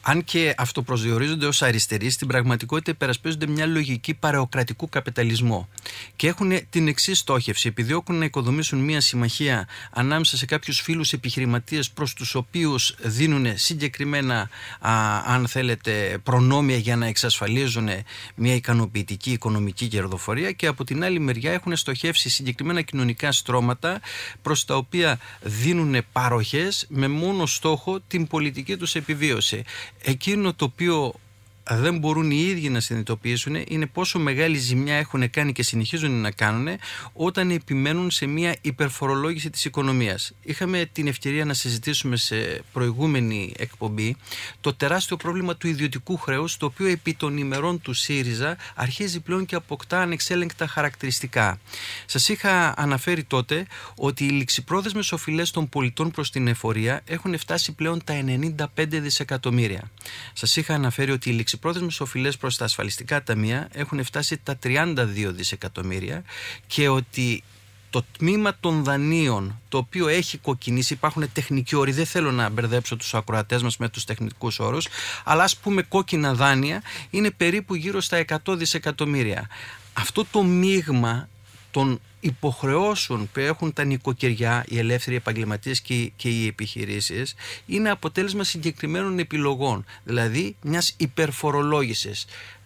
αν και αυτοπροσδιορίζονται ως αριστεροί, στην πραγματικότητα υπερασπίζονται μια λογική παρεοκρατικού καπιταλισμού και έχουν την εξής στόχευση. Επιδιώκουν να οικοδομήσουν μια συμμαχία ανάμεσα σε κάποιους φίλους επιχειρηματίες προς τους οποίους δίνουν συγκεκριμένα, αν θέλετε, προνόμια για να εξασφαλίζουν μια ικανοποιητική οικονομική κερδοφορία, και από την άλλη μεριά έχουν στοχεύσει συγκεκριμένα κοινωνικά στρώματα προς τα οποία δίνουν παροχές με μόνο στόχο την πολιτική τους επιβίωση. Εκείνο το οποίο δεν μπορούν οι ίδιοι να συνειδητοποιήσουν είναι πόσο μεγάλη ζημιά έχουν κάνει και συνεχίζουν να κάνουν όταν επιμένουν σε μια υπερφορολόγηση της οικονομίας. Είχαμε την ευκαιρία να συζητήσουμε σε προηγούμενη εκπομπή το τεράστιο πρόβλημα του ιδιωτικού χρέους, το οποίο επί των ημερών του ΣΥΡΙΖΑ αρχίζει πλέον και αποκτά ανεξέλεγκτα χαρακτηριστικά. Σας είχα αναφέρει τότε ότι οι ληξιπρόθεσμες οφειλές των πολιτών προς την εφορία έχουν φτάσει πλέον τα 95 δισεκατομμύρια. Σας είχα αναφέρει ότι οι ληξιπρόθεσμες οφειλές προς τα ασφαλιστικά ταμεία έχουν φτάσει τα 32 δισεκατομμύρια και ότι το τμήμα των δανείων το οποίο έχει κοκκινήσει, υπάρχουν τεχνικοί όροι, δεν θέλω να μπερδέψω τους ακροατές μας με τους τεχνικούς όρους, αλλά ας πούμε κόκκινα δάνεια είναι περίπου γύρω στα 100 δισεκατομμύρια. Αυτό το μείγμα των υποχρεώσεων που έχουν τα νοικοκυριά, οι ελεύθεροι επαγγελματίες και οι επιχειρήσεις είναι αποτέλεσμα συγκεκριμένων επιλογών, δηλαδή μιας υπερφορολόγησης.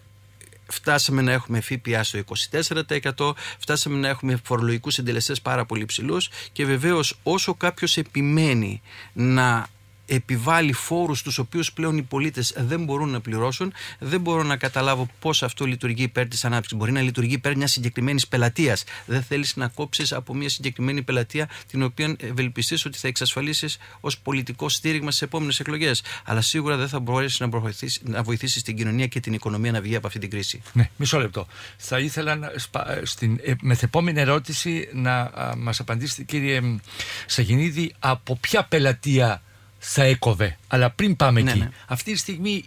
Φτάσαμε να έχουμε ΦΠΑ στο 24%, φτάσαμε να έχουμε φορολογικούς συντελεστές πάρα πολύ ψηλούς και βεβαίως όσο κάποιος επιμένει να επιβάλλει φόρους τους οποίους πλέον οι πολίτες δεν μπορούν να πληρώσουν, δεν μπορώ να καταλάβω πώς αυτό λειτουργεί υπέρ της ανάπτυξης. Μπορεί να λειτουργεί υπέρ μιας συγκεκριμένης πελατείας. Δεν θέλεις να κόψεις από μια συγκεκριμένη πελατεία την οποία ευελπιστείς ότι θα εξασφαλίσεις ως πολιτικό στήριγμα στις επόμενες εκλογές. Αλλά σίγουρα δεν θα μπορέσει να βοηθήσεις την κοινωνία και την οικονομία να βγει από αυτή την κρίση. Ναι, μισό λεπτό. Θα ήθελα στην μεθεπόμενη ερώτηση να μας απαντήσετε, κύριε Σαγηνίδη, από ποια πελατεία θα έκοβε. Αλλά πριν πάμε εκεί, ναι. Αυτή τη στιγμή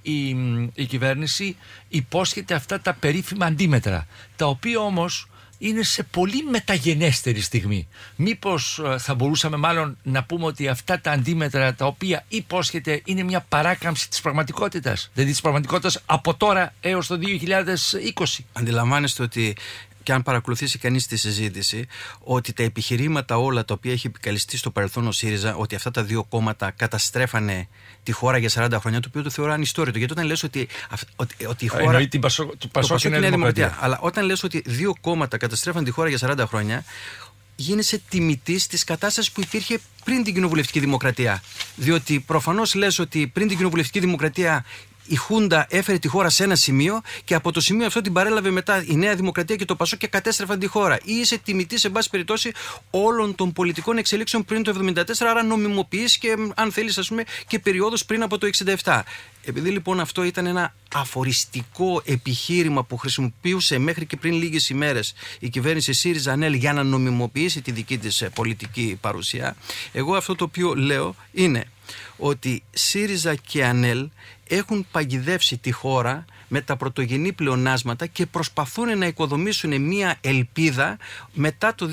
η κυβέρνηση υπόσχεται αυτά τα περίφημα αντίμετρα, τα οποία όμως είναι σε πολύ μεταγενέστερη στιγμή. Μήπως θα μπορούσαμε μάλλον να πούμε ότι αυτά τα αντίμετρα τα οποία υπόσχεται είναι μια παράκαμψη της πραγματικότητας, δηλαδή της πραγματικότητας από τώρα έως το 2020. Αντιλαμβάνεστε ότι, και αν παρακολουθήσει κανείς τη συζήτηση, ότι τα επιχειρήματα όλα τα οποία έχει επικαλεστεί στο παρελθόν ο ΣΥΡΙΖΑ, ότι αυτά τα δύο κόμματα καταστρέφανε τη χώρα για 40 χρόνια, το οποίο το θεωρώ ανιστόρητο. Γιατί όταν λες ότι η χώρα. Εννοεί την Πασόκ και Νέα Δημοκρατία. Αλλά όταν λες ότι δύο κόμματα καταστρέφαν τη χώρα για 40 χρόνια, γίνεσαι τιμητής της κατάστασης που υπήρχε πριν την κοινοβουλευτική δημοκρατία. Διότι προφανώς λες ότι πριν την κοινοβουλευτική δημοκρατία η Χούντα έφερε τη χώρα σε ένα σημείο και από το σημείο αυτό την παρέλαβε μετά η Νέα Δημοκρατία και το Πασόκ και κατέστρεφαν τη χώρα. Ή είσαι τιμητής, σε πάση περιπτώσει, όλων των πολιτικών εξελίξεων πριν το 1974, άρα νομιμοποιείς και, αν θέλεις, ας πούμε, και περιόδους πριν από το 1967. Επειδή λοιπόν αυτό ήταν ένα αφοριστικό επιχείρημα που χρησιμοποιούσε μέχρι και πριν λίγες ημέρες η κυβέρνηση ΣΥΡΙΖΑ-ΑΝΕΛ για να νομιμοποιήσει τη δική της πολιτική παρουσία, εγώ αυτό το οποίο λέω είναι ότι ΣΥΡΙΖΑ και ΑΝΕΛ έχουν παγιδεύσει τη χώρα με τα πρωτογενή πλεονάσματα και προσπαθούν να οικοδομήσουν μια ελπίδα μετά το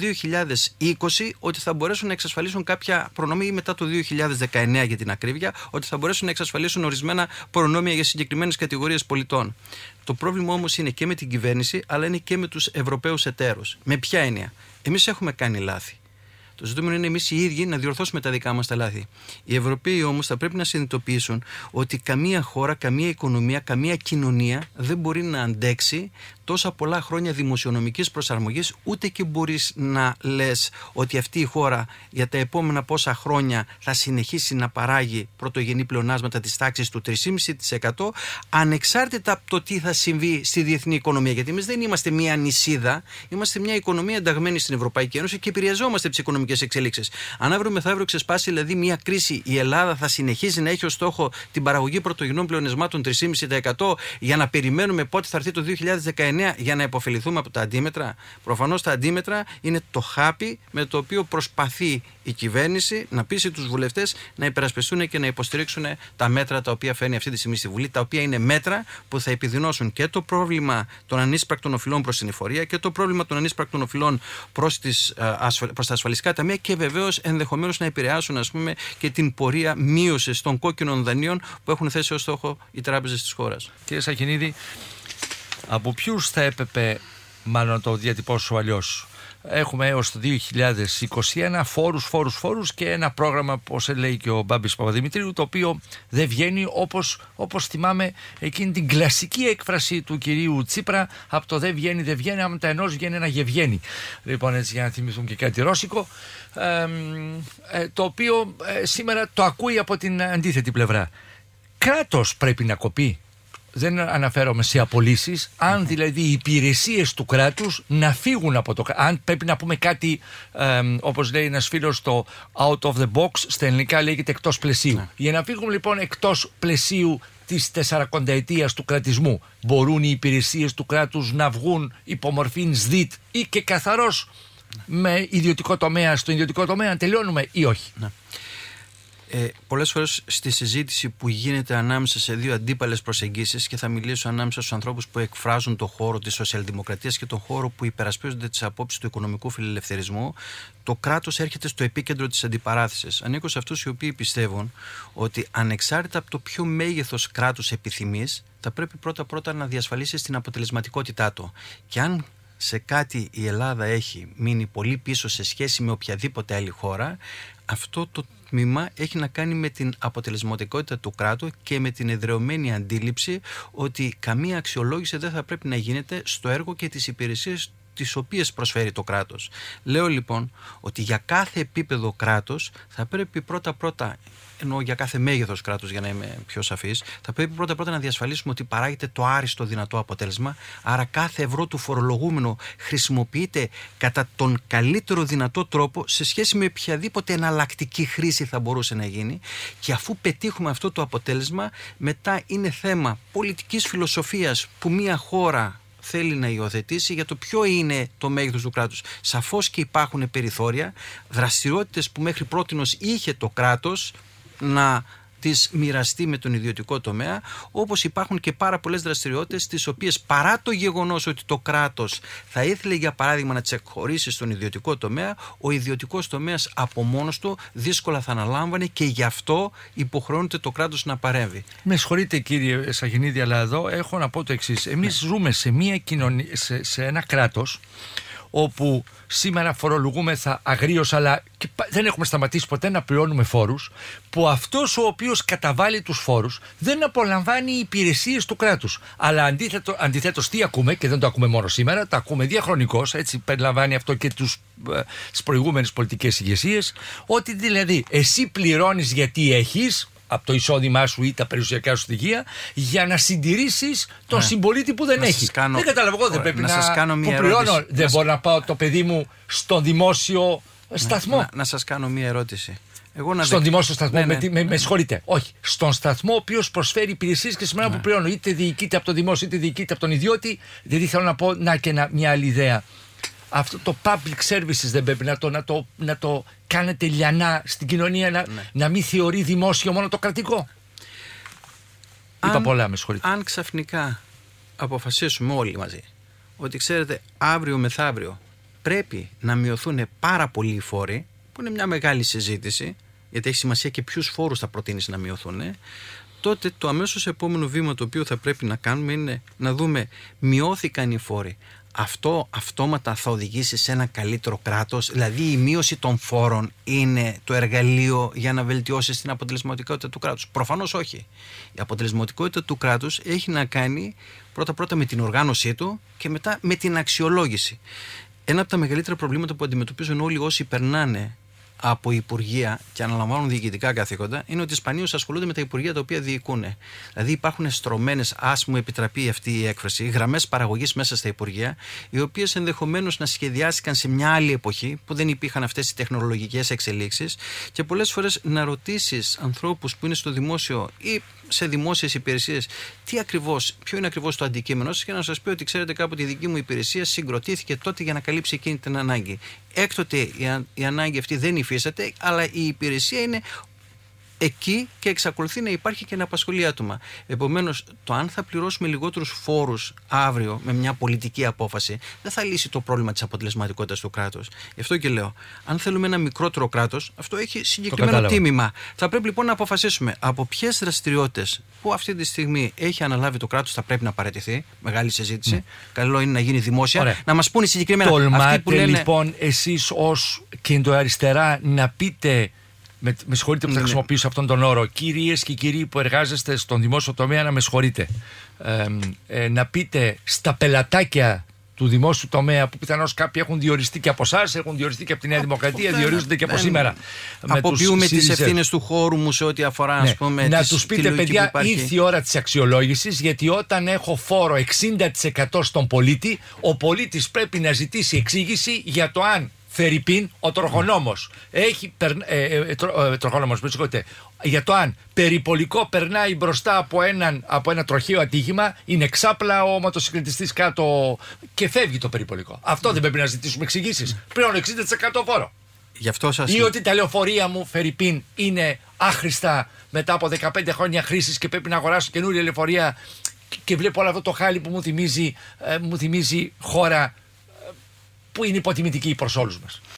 2020 ότι θα μπορέσουν να εξασφαλίσουν κάποια προνόμια, ή μετά το 2019 για την ακρίβεια, ότι θα μπορέσουν να εξασφαλίσουν ορισμένα προνόμια για συγκεκριμένες κατηγορίες πολιτών. Το πρόβλημα όμως είναι και με την κυβέρνηση, αλλά είναι και με τους Ευρωπαίους εταίρους. Με ποια έννοια? Εμείς έχουμε κάνει λάθη. Το ζητούμενο είναι εμείς οι ίδιοι να διορθώσουμε τα δικά μας τα λάθη. Οι Ευρωπαίοι όμως θα πρέπει να συνειδητοποιήσουν ότι καμία χώρα, καμία οικονομία, καμία κοινωνία δεν μπορεί να αντέξει τόσα πολλά χρόνια δημοσιονομικής προσαρμογής, ούτε και μπορείς να λες ότι αυτή η χώρα για τα επόμενα πόσα χρόνια θα συνεχίσει να παράγει πρωτογενή πλεονάσματα της τάξης του 3,5% ανεξάρτητα από το τι θα συμβεί στη διεθνή οικονομία. Γιατί εμείς δεν είμαστε μια νησίδα, είμαστε μια οικονομία ενταγμένη στην Ευρωπαϊκή Ένωση και επηρεαζόμαστε τις οικονομικές εξελίξεις. Αν αύριο μεθαύριο ξεσπάσει δηλαδή μια κρίση, η Ελλάδα θα συνεχίζει να έχει ως στόχο την παραγωγή πρωτογενών πλεονασμάτων 3,5% για να περιμένουμε πότε θα έρθει το 2019 έννοια για να υποφεληθούμε από τα αντίμετρα? Προφανώς τα αντίμετρα είναι το χάπι με το οποίο προσπαθεί η κυβέρνηση να πείσει τους βουλευτές να υπερασπιστούν και να υποστηρίξουν τα μέτρα τα οποία φέρνει αυτή τη στιγμή στη Βουλή, τα οποία είναι μέτρα που θα επιδεινώσουν και το πρόβλημα των ανίσπρακτων οφειλών προς την εφορία και το πρόβλημα των ανίσπρακτων οφειλών προς τα ασφαλιστικά ταμεία και βεβαίως ενδεχομένως να επηρεάσουν, ας πούμε, και την πορεία μείωσης των κόκκινων δανείων που έχουν θέσει ως στόχο οι τράπεζες της χώρας. Κύριε Σαχινίδη, από ποιους θα έπρεπε, μάλλον να το διατυπώσω αλλιώς, έχουμε έως το 2021 φόρους και ένα πρόγραμμα, όπως λέει και ο Μπάμπης Παπαδημητρίου, το οποίο δεν βγαίνει όπως θυμάμαι εκείνη την κλασική έκφραση του κυρίου Τσίπρα, από το δεν βγαίνει, άμα τα ενός βγαίνει ένα γευγαίνει. Λοιπόν, έτσι για να θυμηθούν και κάτι ρώσικο, το οποίο σήμερα το ακούει από την αντίθετη πλευρά. Κράτος πρέπει να κοπεί. Δεν αναφέρομαι σε απολύσεις, αν δηλαδή οι υπηρεσίες του κράτους να φύγουν από το κράτος. Αν πρέπει να πούμε κάτι, όπως λέει ένας φίλος, το out of the box, στα ελληνικά λέγεται εκτός πλαισίου. Για να φύγουν λοιπόν εκτός πλαισίου της 40ετίας του κρατισμού, μπορούν οι υπηρεσίες του κράτους να βγουν υπομορφήν ΣΔΙΤ ή και καθαρός με ιδιωτικό τομέα, στο ιδιωτικό τομέα να τελειώνουμε ή όχι? Πολλές φορές στη συζήτηση που γίνεται ανάμεσα σε δύο αντίπαλες προσεγγίσεις, και θα μιλήσω ανάμεσα στους ανθρώπους που εκφράζουν το χώρο της σοσιαλδημοκρατίας και τον χώρο που υπερασπίζονται τις απόψεις του οικονομικού φιλελευθερισμού, το κράτος έρχεται στο επίκεντρο της αντιπαράθεσης. Ανήκω σε αυτούς οι οποίοι πιστεύουν ότι ανεξάρτητα από το ποιο μέγεθος κράτους επιθυμείς, θα πρέπει πρώτα-πρώτα να διασφαλίσεις την αποτελεσματικότητά του. Και αν σε κάτι η Ελλάδα έχει μείνει πολύ πίσω σε σχέση με οποιαδήποτε άλλη χώρα, αυτό το τμήμα έχει να κάνει με την αποτελεσματικότητα του κράτου και με την εδρεωμένη αντίληψη ότι καμία αξιολόγηση δεν θα πρέπει να γίνεται στο έργο και τις υπηρεσίες τις οποίες προσφέρει το κράτος. Λέω λοιπόν ότι για κάθε επίπεδο κράτος θα πρέπει πρώτα-πρώτα, ενώ για κάθε μέγεθος κράτους, για να είμαι πιο σαφής, θα πρέπει πρώτα-πρώτα να διασφαλίσουμε ότι παράγεται το άριστο δυνατό αποτέλεσμα. Άρα κάθε ευρώ του φορολογούμενου χρησιμοποιείται κατά τον καλύτερο δυνατό τρόπο σε σχέση με οποιαδήποτε εναλλακτική χρήση θα μπορούσε να γίνει. Και αφού πετύχουμε αυτό το αποτέλεσμα, μετά είναι θέμα πολιτικής φιλοσοφίας που μια χώρα θέλει να υιοθετήσει για το ποιο είναι το μέγεθος του κράτους. Σαφώς και υπάρχουν περιθώρια, δραστηριότητες που μέχρι πρότινος είχε το κράτος να τις μοιραστεί με τον ιδιωτικό τομέα, όπως υπάρχουν και πάρα πολλές δραστηριότητες τις οποίες, παρά το γεγονός ότι το κράτος θα ήθελε για παράδειγμα να τις εκχωρήσει στον ιδιωτικό τομέα, ο ιδιωτικός τομέας από μόνος του δύσκολα θα αναλάμβανε και γι' αυτό υποχρεώνεται το κράτος να παρέμβει. Με συγχωρείτε κύριε Σαχινίδη, αλλά εδώ έχω να πω το εξής. Εμείς ζούμε σε μια κοινωνία, σε ένα κράτος όπου σήμερα φορολογούμεθα αγρίως, αλλά και δεν έχουμε σταματήσει ποτέ να πληρώνουμε φόρους, που αυτός ο οποίος καταβάλει τους φόρους δεν απολαμβάνει υπηρεσίες του κράτους. Αλλά αντιθέτως τι ακούμε, και δεν το ακούμε μόνο σήμερα, το ακούμε διαχρονικώς, έτσι περιλαμβάνει αυτό και τις προηγούμενες πολιτικές ηγεσίες, ότι δηλαδή εσύ πληρώνεις γιατί έχεις από το εισόδημά σου ή τα περιουσιακά σου στοιχεία για να συντηρήσεις τον συμπολίτη που δεν έχει. Δεν καταλαβαίνω, εγώ δεν πρέπει να σας κάνω μία ερώτηση. Δεν μπορώ να πάω το παιδί μου στον δημόσιο σταθμό. Να σας κάνω μία ερώτηση. Στον δημόσιο σταθμό, με συγχωρείτε. Όχι. Στον σταθμό ο οποίος προσφέρει υπηρεσίες και σήμερα που πληρώνω, είτε διοικείται από το δημόσιο είτε διοικείται από τον ιδιώτη. Δηλαδή θέλω να πω, να και μια άλλη ιδέα. Αυτό το public services δεν πρέπει να το κάνετε λιανά στην κοινωνία, να μην θεωρεί δημόσιο μόνο το κρατικό? Είπα πολλά, με συγχωρείτε. Αν ξαφνικά αποφασίσουμε όλοι μαζί ότι ξέρετε αύριο μεθαύριο πρέπει να μειωθούν πάρα πολλοί οι φόροι, που είναι μια μεγάλη συζήτηση, γιατί έχει σημασία και ποιους φόρους θα προτείνεις να μειωθούν, τότε το αμέσως επόμενο βήμα το οποίο θα πρέπει να κάνουμε είναι να δούμε, μειώθηκαν οι φόροι. Αυτό αυτόματα θα οδηγήσει σε ένα καλύτερο κράτος? Δηλαδή η μείωση των φόρων είναι το εργαλείο για να βελτιώσει την αποτελεσματικότητα του κράτους? Προφανώς όχι. Η αποτελεσματικότητα του κράτους έχει να κάνει πρώτα-πρώτα με την οργάνωσή του και μετά με την αξιολόγηση. Ένα από τα μεγαλύτερα προβλήματα που αντιμετωπίζουν όλοι όσοι περνάνε από υπουργεία και αναλαμβάνουν διοικητικά καθήκοντα είναι ότι σπανίως ασχολούνται με τα υπουργεία τα οποία διοικούν. Δηλαδή υπάρχουν στρωμένες, ας μου επιτραπεί αυτή η έκφραση, γραμμές παραγωγής μέσα στα υπουργεία, οι οποίες ενδεχομένως να σχεδιάστηκαν σε μια άλλη εποχή που δεν υπήρχαν αυτές οι τεχνολογικές εξελίξεις, και πολλές φορές να ρωτήσεις ανθρώπους που είναι στο δημόσιο ή σε δημόσιες υπηρεσίες ποιο είναι ακριβώς το αντικείμενο σας, και να σας πει ότι ξέρετε, κάποτε η δική μου υπηρεσία συγκροτήθηκε τότε για να καλύψει εκείνη την ανάγκη. Έκτοτε η ανάγκη αυτή δεν υφίσταται, αλλά η υπηρεσία είναι εκεί και εξακολουθεί να υπάρχει και να απασχολεί άτομα. Επομένως, το αν θα πληρώσουμε λιγότερους φόρους αύριο με μια πολιτική απόφαση δεν θα λύσει το πρόβλημα της αποτελεσματικότητας του κράτους. Γι' αυτό και λέω, αν θέλουμε ένα μικρότερο κράτος, αυτό έχει συγκεκριμένο τίμημα. Θα πρέπει λοιπόν να αποφασίσουμε από ποιες δραστηριότητες που αυτή τη στιγμή έχει αναλάβει το κράτος θα πρέπει να παραιτηθεί. Μεγάλη συζήτηση. Καλό είναι να γίνει δημόσια. Ωραία. Να μας πούνε συγκεκριμένα. Τολμάτε που λένε... λοιπόν εσείς ως κεντροαριστερά να πείτε, με συγχωρείτε που θα χρησιμοποιήσω αυτόν τον όρο, κυρίες και κύριοι που εργάζεστε στον δημόσιο τομέα, να με συγχωρείτε, να πείτε στα πελατάκια του δημόσιου τομέα, που πιθανώς κάποιοι έχουν διοριστεί και από εσάς, έχουν διοριστεί και από τη Νέα Δημοκρατία, διορίζονται και από σήμερα. Αποποιούμε τις ευθύνες του χώρου μου σε ό,τι αφορά, ας πούμε, να τους πείτε, παιδιά, ήρθε η ώρα της αξιολόγησης, γιατί όταν έχω φόρο 60% στον πολίτη, ο πολίτης πρέπει να ζητήσει εξήγηση για το αν φερειπίν ο τροχονόμος για το αν περιπολικό περνάει μπροστά από ένα τροχαίο ατύχημα, είναι ξάπλα ο μοτοσυκλετιστής κάτω και φεύγει το περιπολικό. Αυτό δεν πρέπει να ζητήσουμε εξηγήσεις? Πλέον 60% φόρο. Γι' αυτό σας... Ή ότι τα λεωφορεία μου, φερειπίν, είναι άχρηστα μετά από 15 χρόνια χρήσης και πρέπει να αγοράσω καινούρια λεωφορεία, και βλέπω όλο αυτό το χάλι που μου θυμίζει χώρα που είναι υποτιμητική προς όλους μας.